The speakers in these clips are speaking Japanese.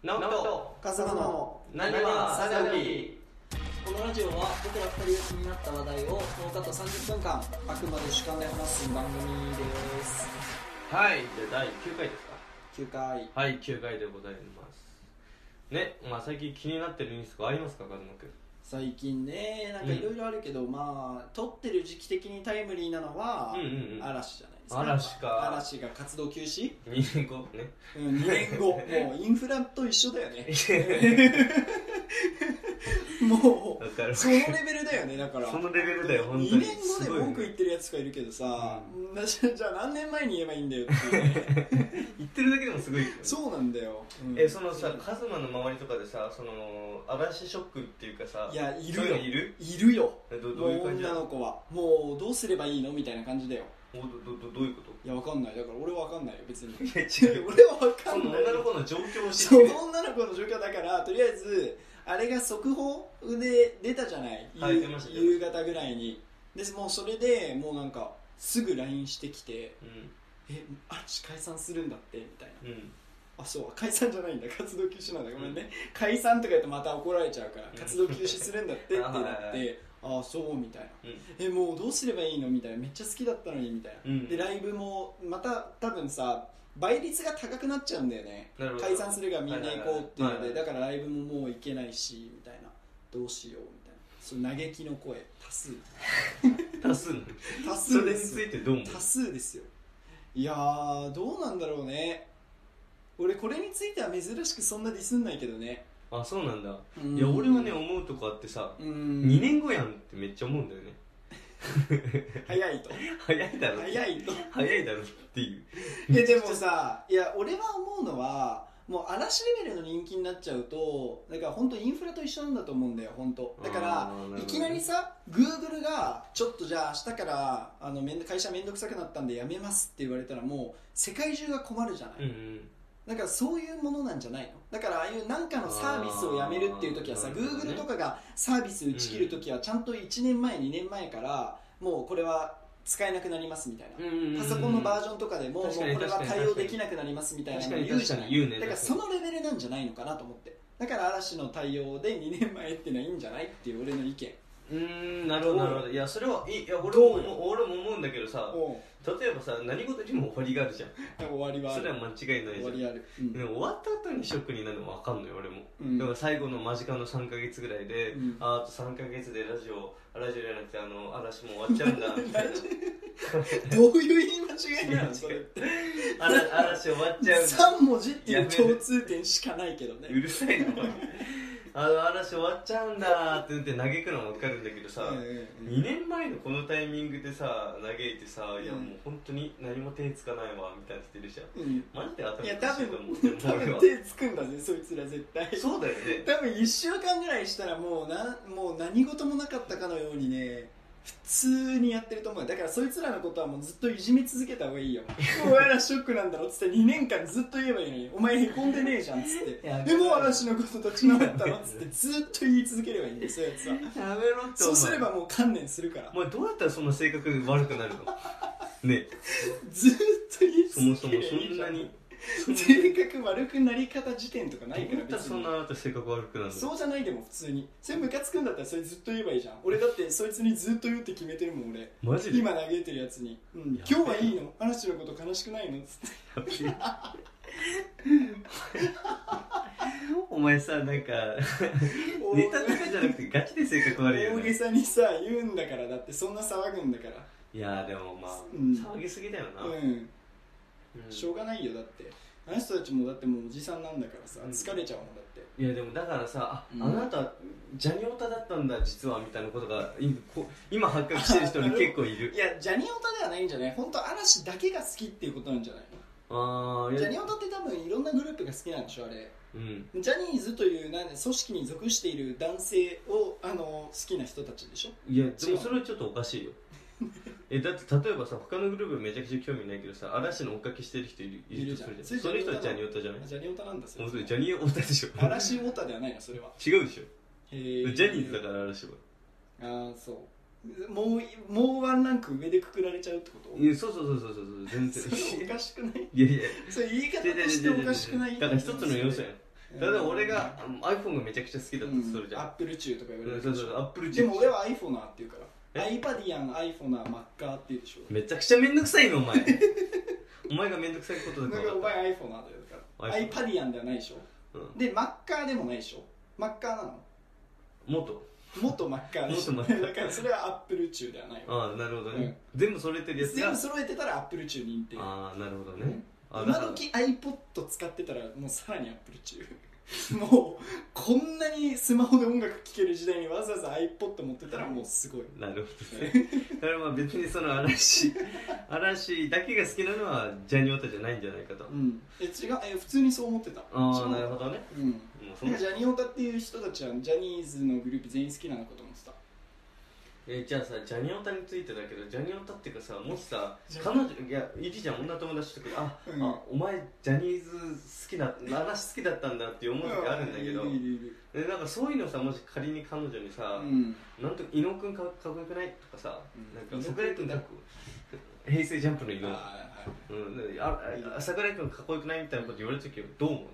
直樹と笠間のなにわさがき。 このラジオは僕ら2人が気になった話題を10日と30分間あくまで主観で話す番組です。 はい、じゃあ第9回ですか。 9回。 はい、9回でございますね。まあ最近気になってるニュースとかありますか、カズマくん。 最近ね、なんかいろいろあるけど、まあ撮ってる時期的にタイムリーなのは、嵐じゃないですか。 嵐か。 嵐が活動休止 2年後ね。 2年後もうインフラと一緒だよねもうそのレベルだよね。だからそのレベルだよ、本当に。 2年後で文句言ってるやつがいるけどさ、じゃあ何年前に言えばいいんだよっていうね言ってるだけでもすごい、ね、 そうなんだよ、 そのさ、カズマの周りとかでさ、その嵐ショックっていうかさ、 いや、いるよ、 そういうのいる？ いるよ。 どういう感じ？ 女の子はもうどうすればいいのみたいな感じだよ。 どういうこと？ いや、わかんない。だから俺はわかんないよ、別に。 いや、違う俺はわかんない。 その女の子の状況を知ってその女の子の状況だから、とりあえずあれが速報で出たじゃない、 はい、出ました。 夕方ぐらいに。でもうそれでもうなんかすぐ LINE してきて、嵐解散するんだってみたいな、あ、そう、解散じゃないんだ、活動休止なんだ、ごめんね、解散とか言ってまた怒られちゃうから、活動休止するんだってってなってああ、そうみたいな、もうどうすればいいのみたいな、めっちゃ好きだったのにみたいな、でライブもまた多分さ、倍率が高くなっちゃうんだよね。解散するがみんな行こうっていうので、だからライブももう行けないしみたいな、どうしようみたいな、そういう嘆きの声多数多数それについてどう思う？多数ですよ。いやー、どうなんだろうね。俺これについては珍しくそんなディスんないけどね。 あ、そうなんだ。いや、俺はね、思うとこあってさ、2年後やんってめっちゃ思うんだよね早いと早いだろっていうでもさ、いや、俺は思うのはもう嵐レベルの人気になっちゃうと、だから本当インフラと一緒なんだと思うんだよ、本当。だからいきなりさ、Google がちょっとじゃあ明日から会社めんどくさくなったんで辞めますって言われたら、もう世界中が困るじゃない、だからそういうものなんじゃないの。だからああいう何かのサービスをやめるっていう時はさ、Google とかがサービス打ち切る時はちゃんと1年前2年前からもうこれは使えなくなりますみたいな、パソコンのバージョンとかでももうこれは対応できなくなりますみたいなのを言うじゃない。だからそのレベルなんじゃないのかなと思って。だから嵐の対応で2年前っていうのはいいんじゃないっていう俺の意見。 なるほどなるほど。いや、それはいい。いや、俺も思うんだけどさ、例えばさ、何事にも終わりがあるじゃん。 終わりはある。 それは間違いないじゃん。終わりある、でも終わった後にショックになるのも分かんのよ、俺も。だから最後の間近の3ヶ月ぐらいで、あと3ヶ月でラジオじゃなくて嵐も終わっちゃうんだみたいなどういう言い間違いなのそれって。 嵐終わっちゃうんだ。 3文字っていう共通点しかないけどね。 うるさいな嵐終わっちゃうんだって言って嘆くのも分かるんだけどさ、2年前のこのタイミングでさ嘆いてさ、いやもう本当に何も手つかないわみたいな人いるじゃん、マジで頭おかしいと思う。 多分手つくんだぜ、そいつら絶対。 そうだよね。 多分1週間ぐらいしたらもう何事もなかったかのようにね、普通にやってると思うよ。だからそいつらのことはもうずっといじめ続けた方がいいよ。お前らショックなんだろっつって2年間ずっと言えばいいのに、お前へこんでねえじゃんっつってでも嵐のこと立ち直ったのっつってずっと言い続ければいいんだよ、そういうやつは。 やめろって。 そうすればもう観念するから。 お前どうやったらそんな性格悪くなるのね。 ずっと言い続ければいいじゃん。 そもそもそんなに性格悪くなり方時点とかないから。 別にそんなあなた性格悪くなるの？ そうじゃないでも普通にそれムカつくんだったらそれずっと言えばいいじゃん。俺だってそいつにずっと言うって決めてるもん俺。マジで？今嘆いてるやつに、今日はいいの？嵐のこと悲しくないの？つってお前さ、なんかネタとかじゃなくてガチで性格悪いよね。 大げさにさ言うんだから。だってそんな騒ぐんだから。 いやでもまあ、騒ぎすぎだよな。 しょうがないよ。だってあの人たちもだってもうおじさんなんだからさ、疲れちゃうもんだって。 いやでもだからさ、あなたジャニオタだったんだ実はみたいなことが今発覚してる人に結構いる。 いやジャニオタではないんじゃない？本当嵐だけが好きっていうことなんじゃないの？ジャニオタって多分いろんなグループが好きなんでしょあれ。ジャニーズという組織に属している男性を好きな人たちでしょ。 いやでもそれはちょっとおかしいよだって例えばさ、他のグループめちゃくちゃ興味ないけどさ、嵐の追っかけしてる人いるじゃん。その人はジャニオタじゃない？ジャニオタなんだ。それジャニオタでしょ。嵐オタではないのそれは。違うでしょ。ジャニーズだから嵐は。ああ、そう。もうワンランク上でくくられちゃうってこと？いや、そう全然。それおかしくない？いやそれ言い方としておかしくない？だから一つの要素やん。 例えば俺が iPhone がめちゃくちゃ好きだったとするじゃん、 アップル中とか言われる。 そうそう、アップル中。でも俺は iPhone って言うから、iPadian、iPhone、マッカーって言うでしょ。 めちゃくちゃめんどくさいのお前お前がめんどくさいことだから。 お前 iPhone だから iPadian ではないでしょ、で、マッカーでもないでしょ。マッカーなの元マッカーでしょ。だからそれはアップル中ではないわ。 ああ、なるほどね、全部揃えてるやつが全部揃えてたらアップル中認定。 ああ、なるほどね、 今時 iPod 使ってたらもうさらにアップル中もうこんなにスマホで音楽聴ける時代にわざわざ iPod 持ってたらもうすごい。 なるほどねだからまあ別にその嵐だけが好きなのはジャニオタじゃないんじゃないかと。 違う、普通にそう思ってた。 ああ、なるほどね。 なんかジャニオタっていう人たちはジャニーズのグループ全員好きなのかと思ってた。 じゃあさ、ジャニオタについてだけど、ジャニオタっていうかさ、もしさ、彼女いるじゃん、女友達とか、お前ジャニーズ好きだ、嵐好きだったんだって思う時あるんだけど、なんかそういうのさ、もし仮に彼女にさ、なんと伊野くんかっこよくないとかさ、なんか桜井くんかっこ平成ジャンプの伊野、桜井くんかっこよくないみたいなこと言われた時はどう思う？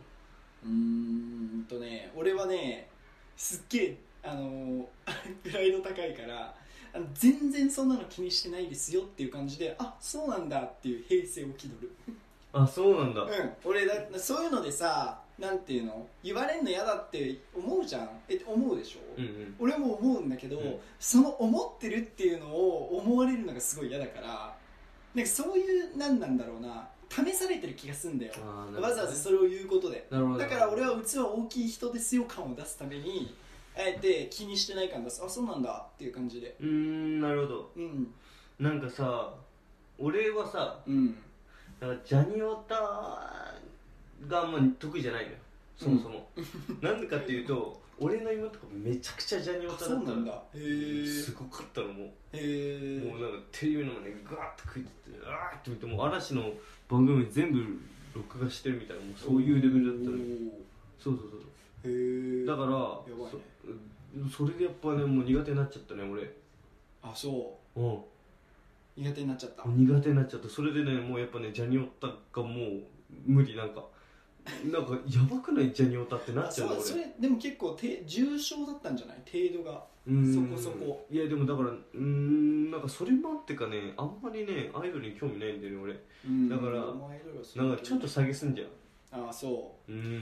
俺はね、すっげえプライド高いから全然そんなの気にしてないですよっていう感じで、あ、そうなんだっていう平静を気取るあ、そうなんだ。 俺そういうのでさ、なんていうの、言われんの嫌だって思うじゃん。思うでしょ、俺も思うんだけど、その思ってるっていうのを思われるのがすごい嫌だから、なんかそういうなんだろうな、試されてる気がするんだよ、わざわざそれを言うことで。だから俺は器大きい人ですよ感を出すためにあえて気にしてない感出す。あ、そうなんだっていう感じで。 なるほど。なんかさ、俺はさ、だからジャニオタがあんま得意じゃないのよ、そもそもなんでかっていうと、俺の妹がめちゃくちゃジャニオタだったらすごかったの。もうなんかテレビの前にガーッと食いついて、あーって見て、もう嵐の番組全部録画してるみたいな、もうそういうレベルだったのよ。そうだからそれでやっぱね、もう苦手になっちゃったね俺。 あ、そう。苦手になっちゃった。 苦手になっちゃった。それでね、もうやっぱね、ジャニオタがもう無理。なんかやばくない？ジャニオタってなっちゃうの俺。 それでも結構重症だったんじゃない？程度がそこそこ。 いやでもだからなんかそれもあってかね、あんまりねアイドルに興味ないんだよね俺。だからなんかちょっと下げすんじゃん。 ああ、そう、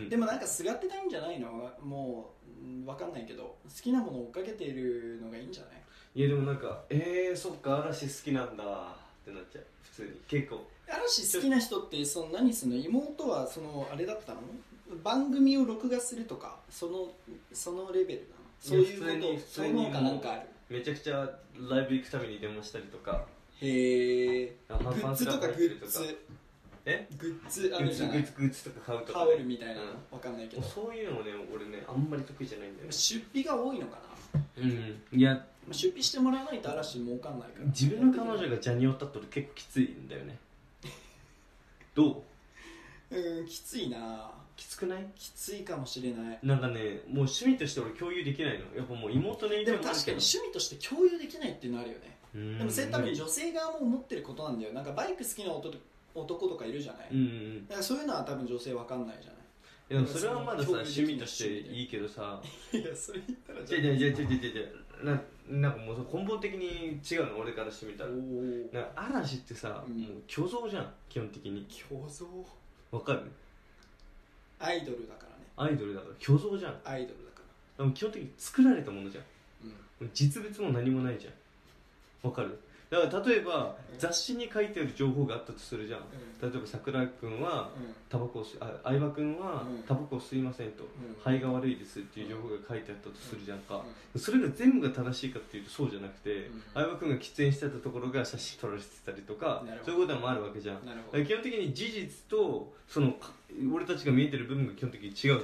でもなんかすがってないんじゃないの？もう分かんないけど、好きなものを追っかけているのがいいんじゃない？ いやでもなんかそっか、嵐好きなんだってなっちゃう普通に。結構嵐好きな人って何すんの？妹はあれだったの？番組を録画するとかそのレベルなの？そういうこと？ 普通になんかある？めちゃくちゃライブ行くために電話したりとか。 へえ。グッズとかグッズあるじゃない？グッズとか買うとか、タオルみたいなの、わかんないけど、 そういうのね俺ねあんまり得意じゃないんだよね。 出費が多いのかな。 いや出費してもらわないと嵐儲かんないから。 自分の彼女がジャニオタって結構きついんだよねどう？ きついな。 きつくない？ きついかもしれない。 なんかね、もう趣味として俺共有できないの。やっぱもう妹の影響もあるけど。 でも確かに趣味として共有できないっていうのあるよね。でもそれ多分女性側も思ってることなんだよ。なんかバイク好きな男とかいるじゃない、だからそういうのは多分女性わかんないじゃない。 でもそれはまださ趣味としていいけどさいやそれ言ったらなんかもう根本的に違うの俺からしてみたら。なんか嵐ってさ、もう虚像じゃん基本的に。 虚像わかる？ アイドルだからね。 アイドルだから虚像じゃん。 アイドルだからでも基本的に作られたものじゃん、実物も何もないじゃん。わかる？だから例えば雑誌に書いてある情報があったとするじゃん、例えば桜井君はタバコを相葉君はタバコを吸いませんと、肺が悪いですっていう情報が書いてあったとするじゃんか、それが全部が正しいかっていうとそうじゃなくて、相葉君が喫煙してたところが写真撮られてたりとか、そういうこともあるわけじゃん。基本的に事実と俺たちが見えてる部分が基本的に違うじゃない。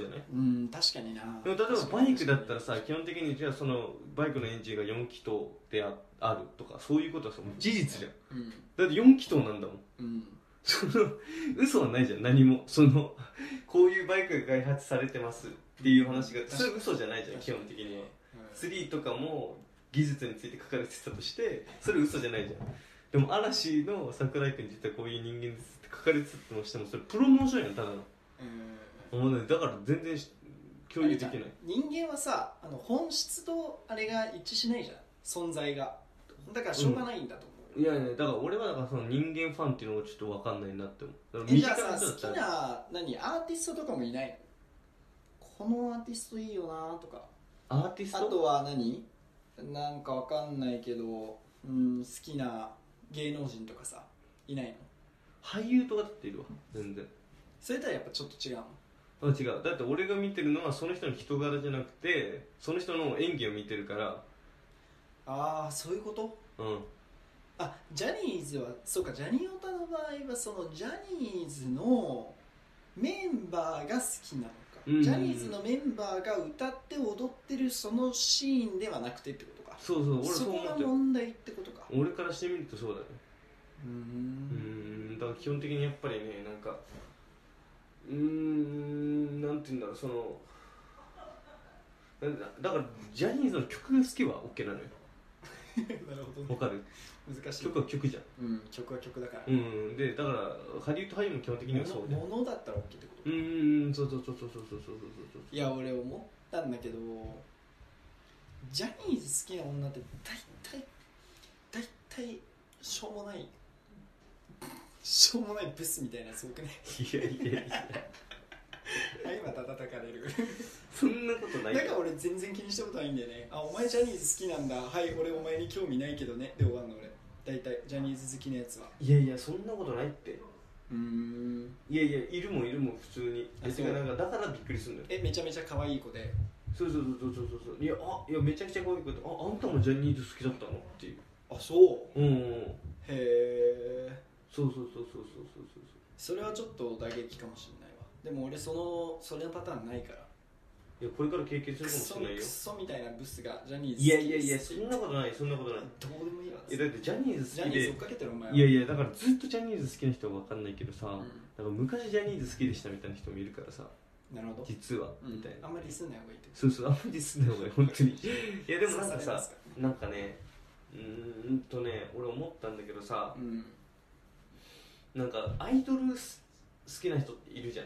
確かにな。 でも例えばバイクだったらさ、基本的にじゃあそのバイクのエンジンが4気筒であるとかそういうことはさ事実じゃん、だって4気筒なんだもん、嘘はないじゃん何も。こういうバイクが開発されてますっていう話がそれ嘘じゃないじゃん基本的には。3とかも技術について書かれてたとしてそれ嘘じゃないじゃん。でも嵐の桜井君実はこういう人間ですって書かれてたとしてもそれプロモーションやんただの。だから全然共有できない。 人間はさ本質とあれが一致しないじゃん、存在が。だからしょうがないんだと思う、 いやね、だから俺はだからその人間ファンっていうのがちょっと分かんないなって思う。 じゃあさ、好きなアーティストとかもいないの？このアーティストいいよなとか。 アーティスト？ あとはなんか分かんないけど、好きな芸能人とかさいないの？ 俳優とかだっているわ、全然。 それとはやっぱちょっと違うの？ 違う。だって俺が見てるのはその人の人柄じゃなくてその人の演技を見てるから。 ああ、そういうこと？ うん。 あ、ジャニーズはそうか、ジャニオタの場合はそのジャニーズのメンバーが好きなのか、ジャニーズのメンバーが歌って踊ってるそのシーンではなくてってことか。 そうそう、俺そこが問題ってことか。 俺からしてみるとそうだね。だから基本的にやっぱりね、なんかなんて言うんだろう、そのだからジャニーズの曲が好きは OK なのよ。 なるほど、ね、 わかる？ 難しい。 曲は曲じゃん。 曲は曲だから。 で、だからハリウッド俳優も基本的にはそうで。 物だったら OK ってこと？ そう。 いや、俺思ったんだけど、ジャニーズ好きな女って大体しょうもないブスみたいな、すごくね。 いや今叩かれる。 そんなことない。 だから俺全然気にしたことないんだよね。あ、お前ジャニーズ好きなんだ、はい、俺お前に興味ないけどねで終わるの俺。大体ジャニーズ好きなやつは。 いやそんなことないって。いやいるもん普通に。だからびっくりするんだよ。 めちゃめちゃ可愛い子で。 そう。いやめちゃくちゃ可愛い子で、あんたもジャニーズ好きだったのっていう。 あ、そう。 へえ。 そう。 それはちょっと打撃かもしれないわ。でも俺それのパターンないから。 いや、これから経験するかもしれないよ。 クソみたいなブスがジャニーズ好き。いやそんなことない。どうでもいいわ。だってジャニーズ好きで。 ジャニーズ追っかけてるお前は。 いやだからずっとジャニーズ好きな人は分かんないけどさ、だから昔ジャニーズ好きでしたみたいな人もいるからさ。 なるほど。 実はみたいな。 あんまりディスんない方がいいって。 そう、あんまりディスんない方がいい、本当に。いやでもなんかさ、なんかね、俺思ったんだけどさ、なんかアイドル好きな人っているじゃない。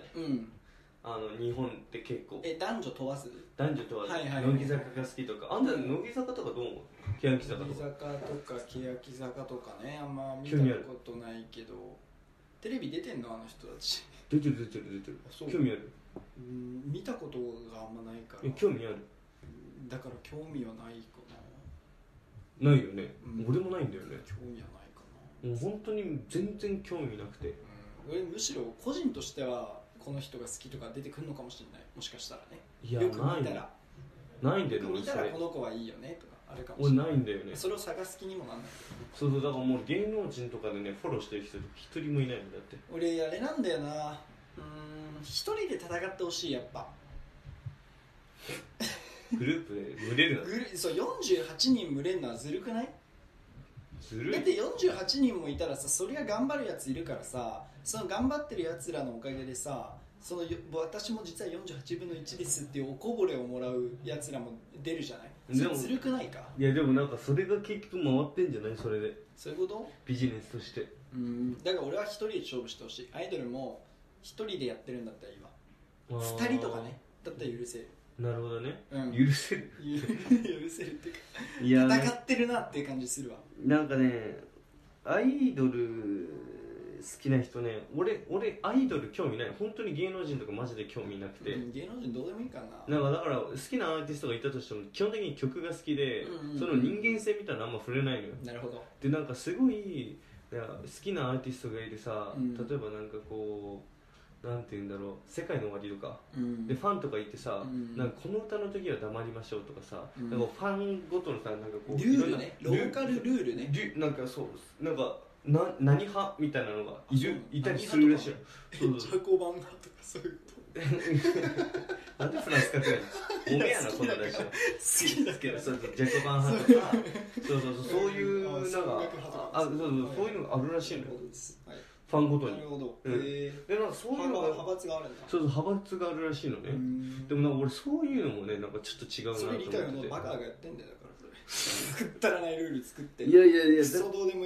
日本って結構。 男女問わず。 乃木坂が好きとか。あんた乃木坂とかどう思う？欅坂とか。 乃木坂とか欅坂とかね、あんま見たことないけど。テレビ出てんのあの人たち。 出てる。興味ある？ 見たことがあんまないから。 興味ある？ だから興味はないかな。ないよね。俺もないんだよね。 興味はないかな。 もう本当に全然興味なくて。 俺むしろ個人としてはこの人が好きとか出てくるのかもしれない。もしかしたらね。 いや、 よく見たら。 ないんだよね。 見たらこの子はいいよねとかあるかもしれない。 俺ないんだよね。 それを探す気にもなんない。 そう、だからもう芸能人とかでね、フォローしてる人一人もいないんだって。 俺あれなんだよな。一人で戦ってほしい、やっぱ。 グループで群れるな。 そう、48人群れるのはずるくない？ ずるい。 だって48人もいたらさ、それが頑張るやついるからさ、その頑張ってるやつらのおかげでさ、私も実は48分の1ですっていうおこぼれをもらうやつらも出るじゃない。それずるくないか？ いやでもなんかそれが結局回ってんじゃない？それで。 そういうこと？ ビジネスとして。 だから俺は一人で勝負してほしい。アイドルも一人でやってるんだったらいいわ。2人とかね、だったら許せる。 なるほどね。許せる。 許せるっていうか、戦ってるなっていう感じするわ。 なんかね、アイドル好きな人ね、俺アイドル興味ない。本当に芸能人とかマジで興味なくて。 芸能人どうでもいいかな。 だから好きなアーティストがいたとしても基本的に曲が好きで、その人間性みたいなのあんま触れないのよ。 なるほど。 でなんかすごい好きなアーティストがいるさ、例えばなんかこうなんて言うんだろう、世界の終わりとか、でファンとかいてさ、なんかこの歌の時は黙りましょうとかさ、なんかファンごとのさ、なんかこうルールね、ローカルルールね、 なんかそうなんか何派みたいなのがいたりするらしい。 ジャコバン派とかそういうことなんでフランスかってないおめやなこんな話は。好きだけど、ジャコバン派とか、そういうなんかそういうのがあるらしいのよ。ファンごとに。 なるほど。 でなんかそういうのが派閥があるんだ。 そう派閥があるらしいのね。でもなんか俺そういうのもね、なんかちょっと違うなと思ってて。 それ理解のバカがやってんだよ、だからそれ。くったらないルール作って。 いやそうどうでもいい。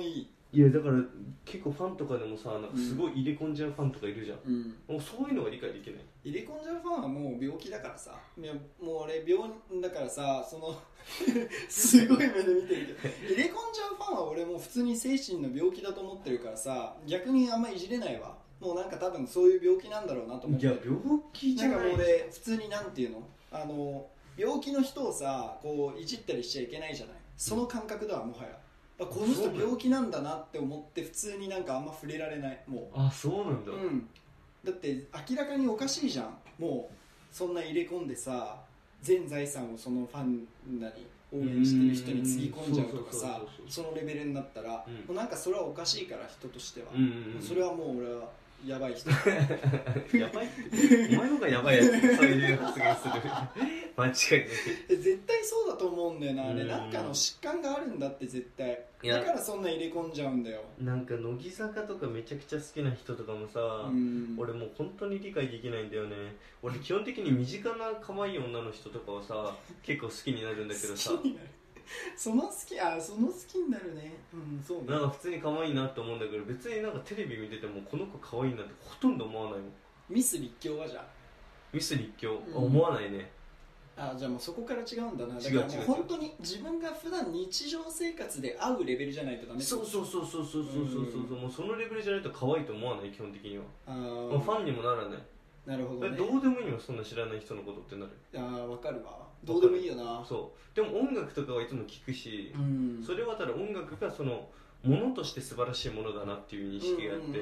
いやだから結構ファンとかでもさなんかすごい入れ込んじゃうファンとかいるじゃん、うん、もうそういうのが理解できない。 入れ込んじゃうファンはもう病気だからさ、いやもう俺病だからさ、そのすごい目で見てるけど入れ込んじゃうファンは俺もう普通に精神の病気だと思ってるからさ、逆にあんまいじれないわ。もうなんか多分そういう病気なんだろうなと思って。 いや病気じゃない。 なんかもう俺普通になんていうの、病気の人をさこういじったりしちゃいけないじゃない、その感覚ではもはやこの人病気なんだなって思って普通になんかあんま触れられない。もうあ、そうなんだ、 うん、だって明らかにおかしいじゃん。もうそんな入れ込んでさ全財産をそのファンなり応援してる人につぎ込んじゃうとかさ、そのレベルになったら、もうなんかそれはおかしいから人としては、それはもう俺はやばい人やばいってお前の方がやばいやつそういう発言する間違いない絶対そうだと思うんだよな。あれなんかの疾患があるんだって絶対。だからそんな入れ込んじゃうんだよ。 なんか乃木坂とかめちゃくちゃ好きな人とかもさ、俺もう本当に理解できないんだよね。俺基本的に身近な可愛い女の人とかはさ結構好きになるんだけどさその好きになるね。そうね。 なんか普通に可愛いなって思うんだけど、別になんかテレビ見ててもこの子可愛いなってほとんど思わないもん。 ミス立教はじゃあミス立教、思わないね。 じゃあもうそこから違うんだな。だからもう本当に自分が普段日常生活で会うレベルじゃないとダメ。 そうもうそのレベルじゃないと可愛いと思わない。基本的にはファンにもならない。 なるほどね。 どうでもいいよそんな知らない人のことってなる。 わかるわ。どうでもいいよな。 そうでも音楽とかはいつも聞くし、それはただ音楽がそのものとして素晴らしいものだなっていう認識があって、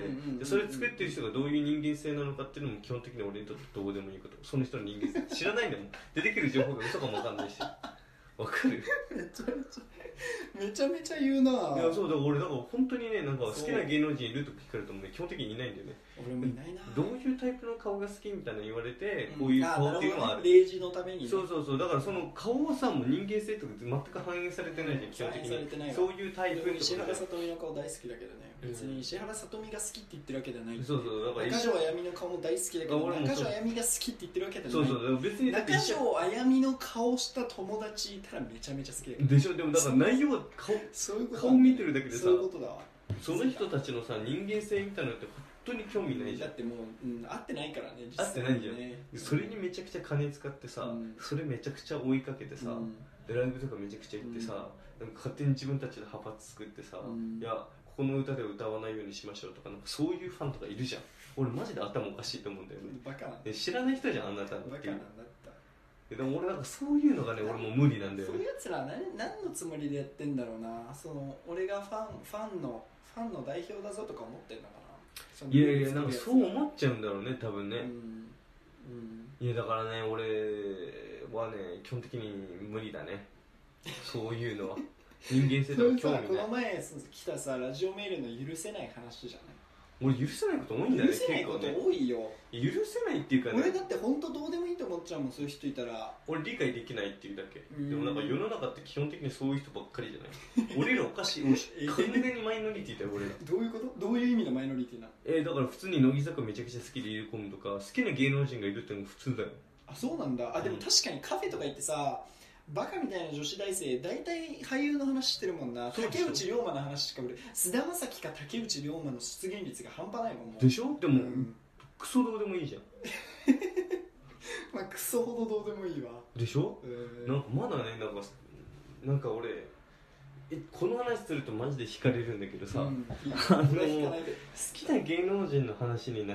それ作ってる人がどういう人間性なのかっていうのも基本的に俺にとってどうでもいいこと。その人の人間性知らないんだもん出てくる情報が嘘かも分かんないしわかるめちゃめちゃ言うな。 いやそうだから俺だから本当にねなんか好きな芸能人いると聞かれてもね基本的にいないんだよね。 俺もいないな。 どういうタイプの顔が好きみたいな言われて、こういう顔っていうのはある。 例示のためにね。 そうだからその顔はさもう人間性とか全く反映されてないじゃん、基本的に。そういうタイプ石原さとみの顔大好きだけどね。別に石原さとみが好きって言ってるわけじゃない。 そうだから中条あやみの顔も大好きだけど中条あやみが好きって言ってるわけじゃない。 そう別に中条あやみの顔した友達いたらめちゃめちゃ好きだけど。 でしょ。でもだから内容は顔見てるだけでさ、 そういうことだわ。 その人たちのさ人間性みたいなのって本当に興味ないじゃん。 だってもう、会ってないからね。 会ってないじゃん。それにめちゃくちゃ金使ってさ、それめちゃくちゃ追いかけてさ、でライブとかめちゃくちゃ行ってさ、なんか勝手に自分たちで派閥作ってさ、いやここの歌で歌わないようにしましょうとか、なんかそういうファンとかいるじゃん。俺マジで頭おかしいと思うんだよね。 バカなんだ。知らない人じゃんあんなたの。 バカなんだった。 でも俺なんかそういうのがね俺もう無理なんだよね。 そういうやつら何のつもりでやってんだろうな。その俺がファンの代表だぞとか思ってんのかな。 いやなんかそう思っちゃうんだろうね多分ね。いやだからね俺はね基本的に無理だねそういうのは。人間性とか興味ない。 この前来たさラジオメールの許せない話じゃない。 俺許せないこと多いんだよね。 許せないこと多いよ。 許せないっていうかね。 俺だって本当どうでもいいと思っちゃうもん。そういう人いたら俺理解できないっていうだけ。でもなんか世の中って基本的にそういう人ばっかりじゃない俺らおかしい。完全にマイノリティだよ俺ら。 どういうこと？どういう意味のマイノリティな？ だから普通に乃木坂めちゃくちゃ好きで入れ込むとか好きな芸能人がいるってのも普通だよ。 あ、そうなんだ。でも確かにカフェとか行ってさバカみたいな女子大生大体俳優の話してるもんな。竹内涼真の話しか俺菅田将暉か竹内涼真の出現率が半端ないもん。 でしょ。でも、クソどうでもいいじゃんまあクソほどどうでもいいわ。 でしょ。なんかまだねなんか俺この話するとマジで惹かれるんだけどさ、好きな芸能人の話になって、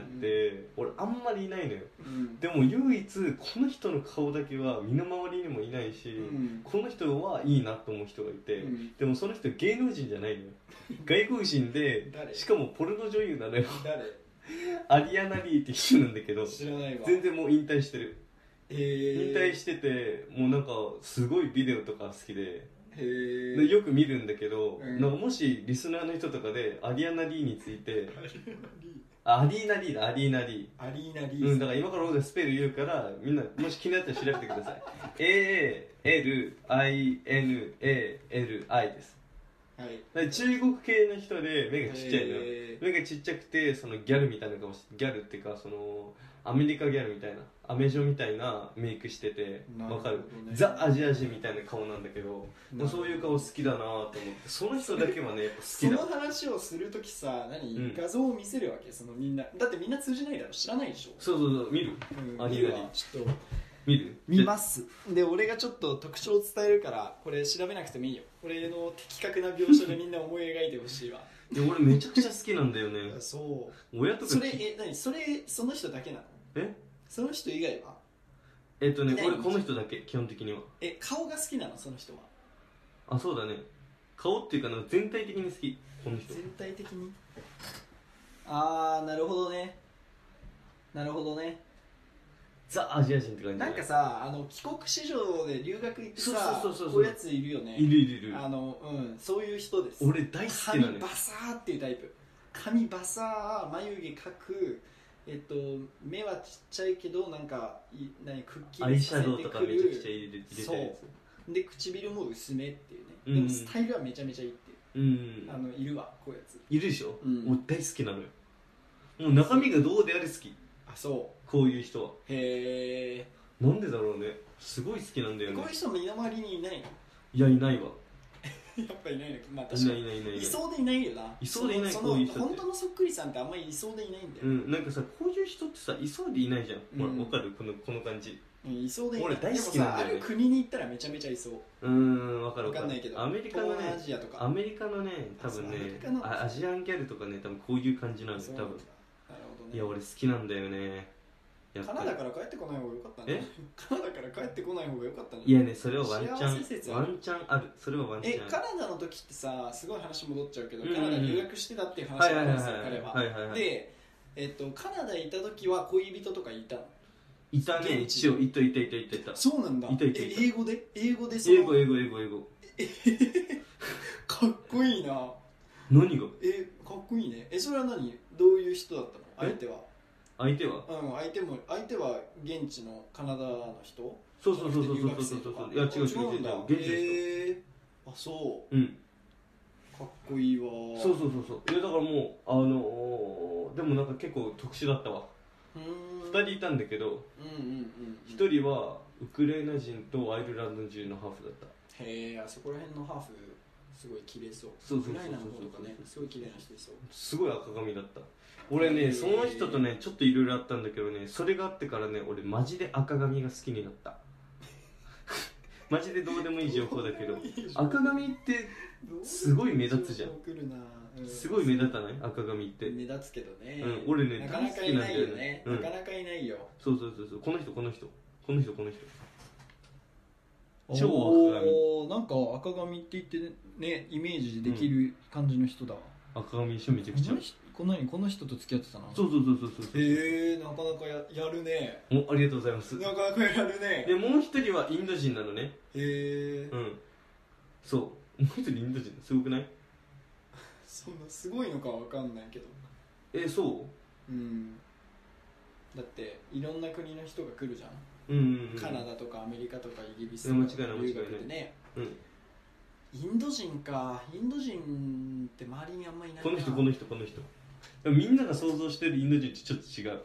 俺あんまりいないのよ、でも唯一この人の顔だけは身の回りにもいないし、この人はいいなと思う人がいて、でもその人芸能人じゃないのよ外国人でしかもポルノ女優なのよアリアナ・リーって人なんだけど知らないわ。 全然もう引退してる。引退しててもうなんかすごいビデオとか好きでよく見るんだけど、なんかもしリスナーの人とかでアリアナ・リーについてアリーナ・リーだから今から俺がスペル言うからみんなもし気になったら調べてくださいAALINALI です、中国系の人で目がちっちゃいの、目がちっちゃくてそのギャルみたいな顔して、ギャルっていうかそのアメリカギャルみたいなアメジョみたいなメイクしてて、わかる、 ね、 ザ・アジア人みたいな顔なんだけど、もうそういう顔好きだなと思って、その人だけはね好きだ。 その話をするときさ、画像を見せるわけ、そのみんなだってみんな通じないだろ、知らないでしょ。 そうそうそう、見る、 見るわ、ちょっと見ます。で俺がちょっと特徴を伝えるから、これ調べなくてもいいよ。俺の的確な描写でみんな思い描いてほしいわ。 いや俺めちゃくちゃ好きなんだよね。 そう親とかその人だけなの？その人以外は？ 俺この人だけ、基本的には。 顔が好きなのその人は？ あ、そうだね、顔っていうか全体的に好き、この人。 全体的に。あー、なるほどね、なるほどね。 ザ・アジア人って感じ。 なんかさ、帰国子女で留学行ってさ、こういうやついるよね。 いるそういう人です。 俺大好きなのよ。 髪バサーっていうタイプ。髪バサー、眉毛描く、目はちっちゃいけどなんかくっきりアイシャドウとかめちゃくちゃ入れてるやつで、唇も薄めっていうね、でもスタイルはめちゃめちゃいいっていう、いるわ、こういうやついるでしょ、俺大好きなのよ。もう中身がどうであれ好き。 あ、そうこういう人は。 へえ。 なんでだろうね、すごい好きなんだよね。 こういう人身の回りにいないの？ いや、いないわ。 やっぱいないのか、まあ確かにいそうでいないよな。 いそうでいない、 こういう人って本当のそっくりさんってあんまりいそうでいないんだよ。 なんかさ、こういう人ってさ、いそうでいないじゃん。ほら、わかる、この感じ。 いそうでいない。 俺大好きなんだよね。 でもさ、ある国に行ったらめちゃめちゃいそう。 わかる。 わかんないけど、 アメリカのね、アメリカのね、多分ね、アジアンギャルとかね、多分こういう感じなんだよ、多分。いや、俺好きなんだよね。カナダから帰ってこない方がよかったね。カナダから帰ってこない方がよかったね。 いやね、それはワンチャンある。それはワンチャンある。 カナダの時ってさ、すごい話戻っちゃうけど、カナダ留学してたっていう話なんですよ、彼は。で、カナダいた時は恋人とかいたの？ いたね、一応いた。 そうなんだ。英語で英語。 かっこいいな。 何が？ かっこいいね。それは何？どういう人だったの？相手は相手は現地のカナダの人？ そう。いや、違う、現地の人。 あ、そう。かっこいいわ。 そう。いや、だからもうでもなんか結構特殊だったわ。2人いたんだけど、1人はウクライナ人とアイルランド人のハーフだった。 へえ、あそこら辺のハーフすごい綺麗そう。ウクライナの方とかね、すごい綺麗な人いそう。 すごい赤髪だった。俺ね、その人とねちょっといろいろあったんだけどね、それがあってからね、俺マジで赤髪が好きになったマジでどうでもいい情報だけど赤髪ってすごい目立つじゃん。すごい目立たない？赤髪って目立つけどね。 俺ね、大好きなんだよね。 なかなかいないよ。 そう。この人超赤髪。 なんか赤髪って言ってね、イメージできる感じの人だわ。 赤髪でしょ、めちゃくちゃ。 この人と付き合ってたな。そう。 なかなかやるね。 ありがとうございます。 なかなかやるね。 で、もう一人はインド人なのね。そう。もう一人インド人、すごくない？ そんなすごいのかわかんないけど。 そう？ だっていろんな国の人が来るじゃん。カナダとかアメリカとかイギリスとか留学でね。インド人か。インド人って周りにあんまりいないな。 この人みんなが想像してるインド人とちょっと違う。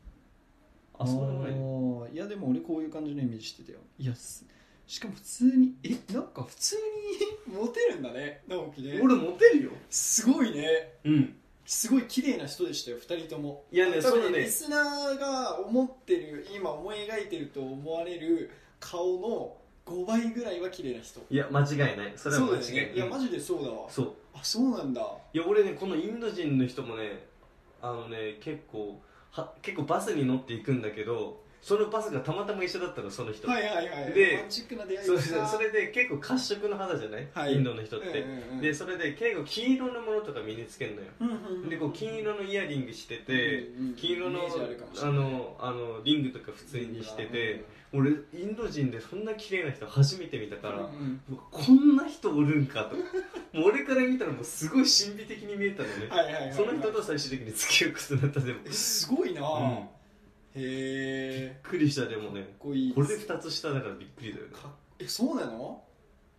そう。いやでも俺こういう感じのイメージしてたよ。いや、しかも普通になんか普通にモテるんだね、直樹ね。 俺モテるよ。 すごいね。すごい綺麗な人でしたよ、2人とも。 いやね、そうだね。 リスナーが思ってる、今思い描いてると思われる顔の5倍ぐらいは綺麗な人。 いや、間違いない。それは間違いない。 いや、マジでそうだわ。 そう。 あ、そうなんだ。 いや、俺ね、このインド人の人もね、結構バスに乗っていくんだけど、そのバスがたまたま一緒だったの、その人。で、 ロマンチックな出会いだ。それで結構褐色の肌じゃない、インドの人って。で、それで結構金色のものとか身につけるのよ。で、こう金色のイヤリングしてて、金色のリングとか普通にしてて、俺インド人でそんな綺麗な人初めて見たから、こんな人おるんかと。もう俺から見たらもうすごい神秘的に見えたのね。その人と最終的に付き合うことになった。でもすごいな。へえ。 びっくりした。でもね、これで2つ下だからびっくりだよね。 そうなの？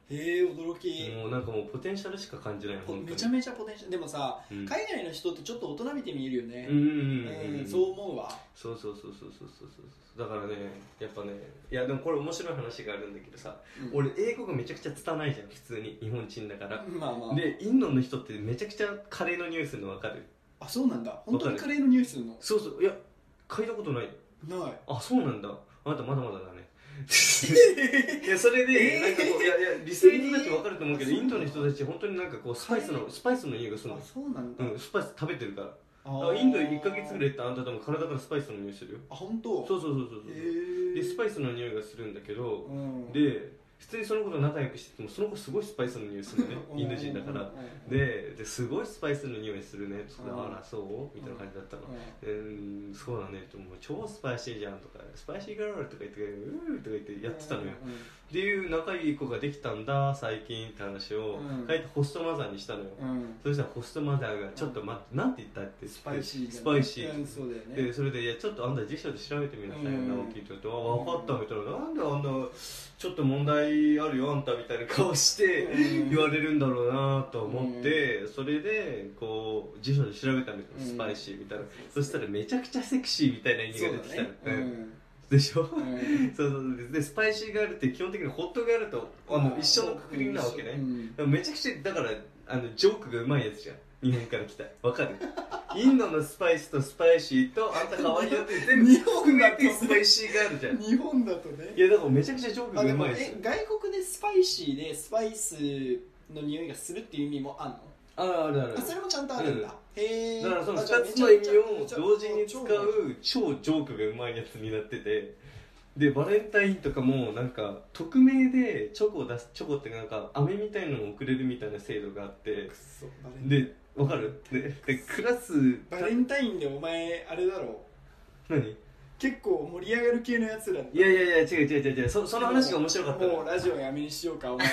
驚き。 もうなんかもうポテンシャルしか感じない。 めちゃめちゃポテンシャル。でもさ、海外の人ってちょっと大人びて見えるよね。そう思うわ。 そうだからね、やっぱね、いやでもこれ面白い話があるんだけどさ、俺英語がめちゃくちゃ拙いじゃん、普通に日本人だから。でインドの人ってめちゃくちゃカレーの匂いするの分かる？ あ、そうなんだ。本当にカレーの匂いするの？ そう、いや嗅いだことない。あ、そうなんだ。あなたまだまだだね。いやそれでなんかこう、いやリスナーの人たち分かると思うけど、インドの人たち本当になんかこうスパイスの匂いがするの。 そうなんだ。 スパイス食べてるから。インド1ヶ月ぐらい行ったあんた多分体からスパイスの匂いするよ。 あ、本当？ そうでスパイスの匂いがするんだけど、で普通にその子と仲良くしててもその子すごいスパイスの匂いするのね。インド人だからですごいスパイスの匂いするねって言って、あらそうみたいな感じだったの。そうだねって、もう超スパイシーじゃんとか、スパイシーガールとか言ってとか言ってやってたのよ。っていう仲いい子ができたんだ最近って話を書いてホストマザーにしたのよ。そしたらホストマザーがちょっと待って、なんて言ったって、スパイシーで、それでいやちょっとあんた辞書で調べてみなさいよ、直樹って言って、分かったみたいな、なんであんなちょっと問題あるよあんたみたいな顔して言われるんだろうなと思って、それでこう辞書で調べたのよ、スパイシーみたいな。そしたらめちゃくちゃセクシーみたいな意味が出てきたの。でしょ。そうでスパイシーガールって基本的にホットガールと一緒のくくりなわけね。めちゃくちゃだからジョークがうまいやつじゃん、日本から来た。わかる？インドのスパイスとスパイシーとあんた可愛いよって全部含めてスパイシーガールじゃん。 日本だとね。 いやだからめちゃくちゃジョークがうまいですよ。 外国でスパイシーでスパイスの匂いがするっていう意味もあるの？ ある。 それもちゃんとあるんだ。 だからその2つの意味を同時に使う超ジョークがうまいやつになってて、でバレンタインとかもなんか匿名でチョコを出す、チョコってなんか飴みたいなのを送れるみたいな制度があって、でわかる？でクラスバレンタインでお前あれだろう、 何？ 結構盛り上がる系のやつら。 いや違う、その話が面白かった。 もうラジオやめにしようかお前。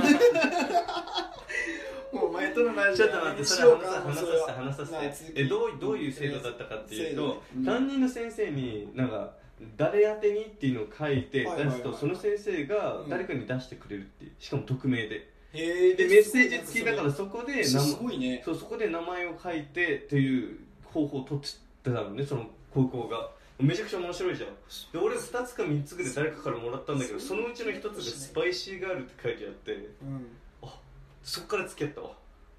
もう前とのラジオちょっと待って、それ話させて。どういう制度だったかっていうと、担任の先生になんか誰宛てにっていうのを書いて出すと、その先生が誰かに出してくれるっていう、しかも匿名で。でメッセージ付きだから、そこで名前を書いてっていう方法を取ってたのね、その高校が。めちゃくちゃ面白いじゃん。で俺2つか3つぐらい誰かからもらったんだけど、そのうちの1つがスパイシーガールって書いてあって、そっから付き合ったわ。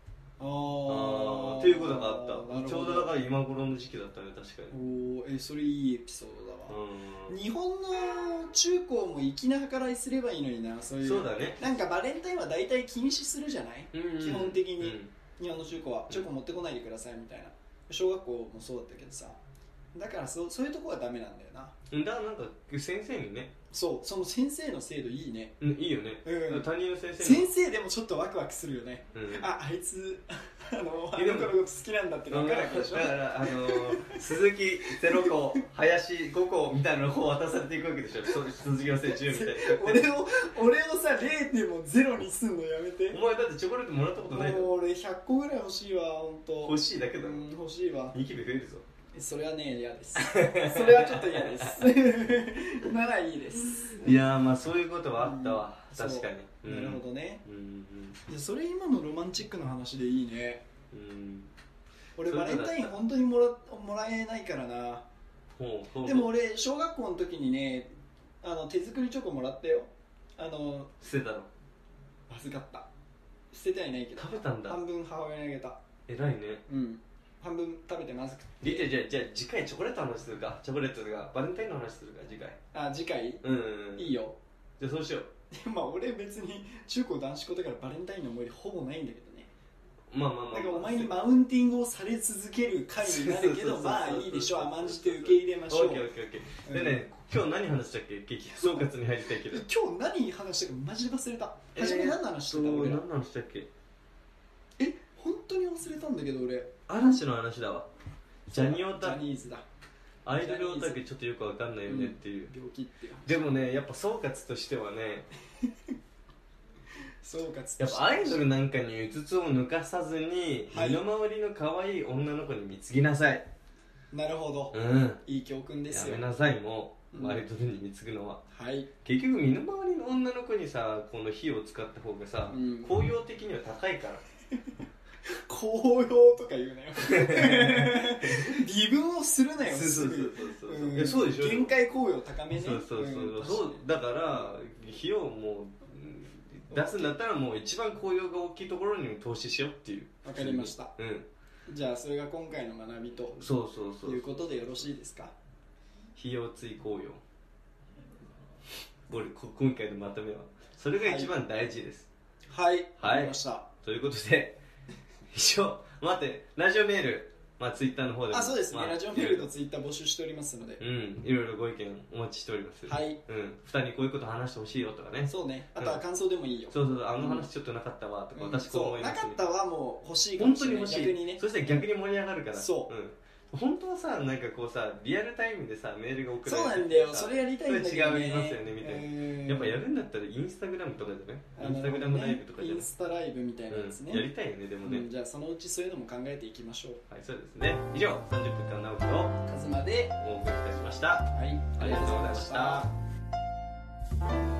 っていうことがあった。ちょうどだから今頃の時期だったね、確かに。 それいいエピソードだわ。日本の中高も粋な計らいすればいいのにな。そうだね。 なんかバレンタインは大体禁止するじゃない、基本的に。日本の中高はチョコ持ってこないでくださいみたいな。小学校もそうだったけどさ、だからそういうとこはダメなんだよな。 だからなんか先生にね、 その先生の制度いいね。 いいよね。担任の先生でもちょっとワクワクするよね。あいつあの子のこと好きなんだって分かるわけでしょ。だから鈴木0個林5個みたいなのを渡されていくわけでしょ。卒業生10みたいな。 俺をさ0点も0にすんのやめて。 お前だってチョコレートもらったことないの？ 俺100個ぐらい欲しいわ。本当欲しいだけだろ。 欲しいわ。 ニキビ増えるぞ。 それはね、嫌です。それはちょっと嫌です。ならいいです。 いやまあそういうことはあったわ。確かに。 なるほどね。いやそれ今のロマンチックな話でいいね。俺バレンタイン本当にもらえないからな。でも俺小学校の時にね、手作りチョコもらったよ。 捨てたの？ まずかった。捨ててはいないけど。 食べたんだ。 半分母親にあげた。 偉いね。 半分食べてまずくて。 じゃあ次回チョコレートの話するか。チョコレートがバレンタインの話するか、次回。 次回？いいよ。 じゃあそうしよう。まあ俺別に中高男子校だからバレンタインの思い出ほぼないんだけどね。 まあだからお前にマウンティングをされ続ける回になるけど、まあいいでしょう。甘んじて受け入れましょう。 オッケー。でね、今日何話したっけ？激総括に入りたいけど。 今日何話したかマジで忘れた。初め何の話してた？俺ら。 何の話したっけ？ 本当に忘れたんだけど俺。 嵐の話だわ。ジャニーズだ。 アイドルオタクちょっとよくわかんないよねっていう。 病気っていう。 でもね、やっぱ総括としてはね、 総括としてやっぱアイドルなんかにうつつを抜かさずに、身の回りの可愛い女の子に貢ぎなさい。 なるほど。いい教訓ですよ。 やめなさい、もうアイドルに貢ぐのは。 はい。 結局身の回りの女の子にさこの費用を使った方がさ、効用的には高いから効用とか言うなよ微分をするなよ。 そうでしょ。 限界効用高めね。 そうだから費用も出すんだったらもう一番効用が大きいところに投資しようっていう。 わかりました。じゃあそれが今回の学びということでよろしいですか。 費用追効用、今回のまとめはそれが一番大事です。 はい、わかりました。 ということで一応待ってラジオメール、ツイッターの方でもそうですね、ラジオメールとツイッター募集しておりますので、 いろいろご意見お待ちしております。はい、2人にこういうこと話してほしいよとかね。 そうね、あとは感想でもいいよ。 あの話ちょっとなかったわとか、私こう思います。 なかったわもう欲しいかもしれない。 本当に欲しい。逆にね、そしたら逆に盛り上がるから。本当はさ、なんかこうさ、リアルタイムでさ、メールが送られて、 そうなんだよ、それやりたいんだけどね。 それ違いますよね、みたいな。やっぱやるんだったらインスタグラムとかじゃない？インスタグラムライブとかじゃない？ インスタライブみたいなやつね。 やりたいよね、でもね。 じゃあそのうちそういうのも考えていきましょう。 はい、そうですね。以上、30分間直樹とカズマでお送りいたしました。 はい、 ありがとうございました。